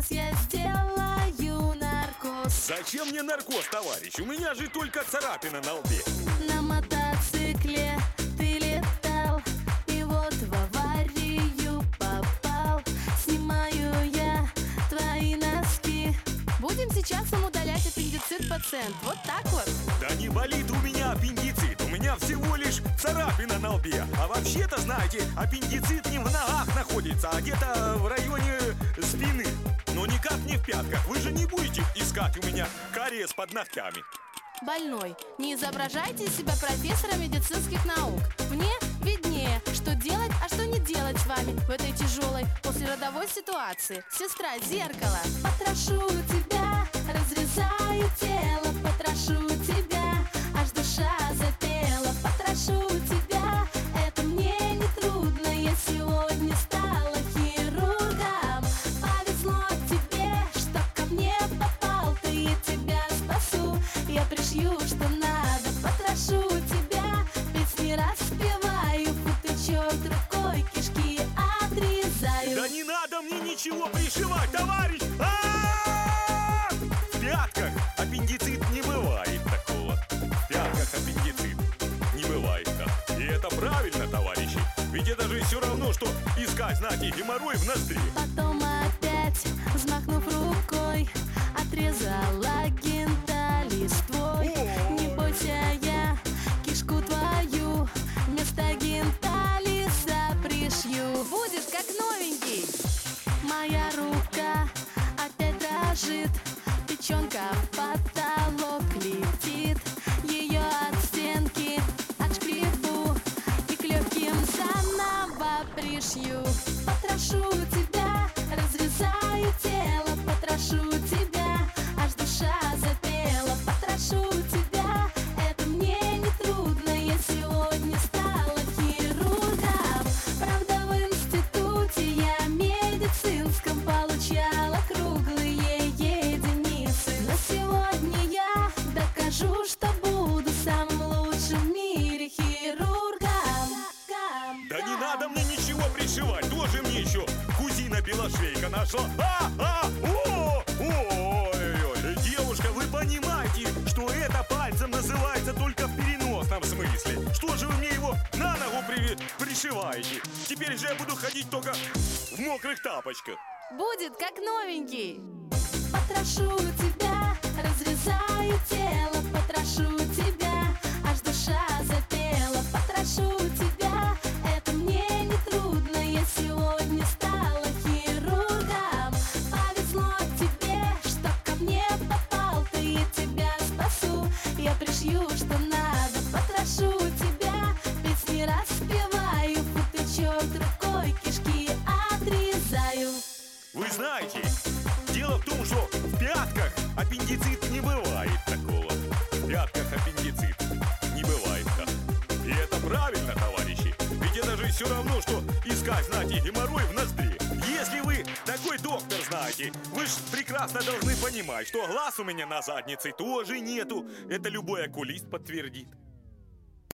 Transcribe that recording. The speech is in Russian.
Сейчас я сделаю наркоз. Зачем мне наркоз, товарищ? У меня же только царапина на лбе. На мотоцикле ты летал, и вот в аварию попал. Снимаю я твои носки. Будем сейчас вам удалять аппендицит, пациент. Вот так вот. Да не болит у меня аппендицит, у меня всего лишь царапина на лбе. А вообще-то, знаете, аппендицит не в ногах находится, а где-то в районе спины. Но никак не в пятках. Вы же не будете искать у меня кариес под ногтями. Больной, не изображайте из себя профессора медицинских наук. Мне виднее, что делать, а что не делать с вами в этой тяжелой послеродовой ситуации. Сестра, зеркало. Потрошу тебя, разрезаю тело, потрошу тебя, аж душа запела. Потрошу тебя, это мне не трудно, я сегодня стала хирургом. Повезло тебе, что ко мне попал ты, я тебя спасу, я пришью, что надо. Потрошу тебя, песни распеваю, футычок рукой, кишки отрезаю. Да не надо мне ничего пришивать, товарищ! В пятках аппендицит не бывает такого. В пятках аппендицит не бывает так. И это правильно, товарищи. Ведь это же все равно, что искать, знаете, геморрой в ноздре. Потом опять, взмахнув рукой, отрезала генталис твой. Не бойся, я кишку твою вместо генталиса пришью. Будет как новенький. Моя рука опять дрожит, печенка в потолок летит. Ее от стенки отшкребу и к легким заново пришью. Потрошу тебя, разрезаю тело, потрошу тебя, аж душа запела. Потрошу тебя, это мне не трудно, я сегодня стала хирургом. Правда, в институте я медицинском получала круглые единицы. Но сегодня я докажу, что буду самым лучшим в мире хирургом. Да не надо мне ничего пришивать. Тоже мне еще кузина Белошвейка нашла. Ой-ой-ой. Девушка, вы понимаете, что это пальцем называется только в переносном смысле? Что же вы мне его на ногу пришиваете? Теперь же я буду ходить только в мокрых тапочках. Будет как новенький. Потрошу тебя, разрезаю тело, потрошу тебя, аж душа запела. Потрошу тебя, это мне не трудно, я сегодня стала хирургом. Повезло тебе, что ко мне попал ты, я тебя спасу, я пришью, что надо. Потрошу тебя, песни распеваю, футычок рукой, кишки отрезаю. Вы знаете, дело в том, что в пятках аппендицит не бывает такого. В пятках аппендицит не бывает так. И это правильно, товарищи. Ведь это же все равно, что искать, знаете, геморрой в ноздре. Если вы такой доктор, знаете, вы же прекрасно должны понимать, что глаз у меня на заднице тоже нету. Это любой окулист подтвердит.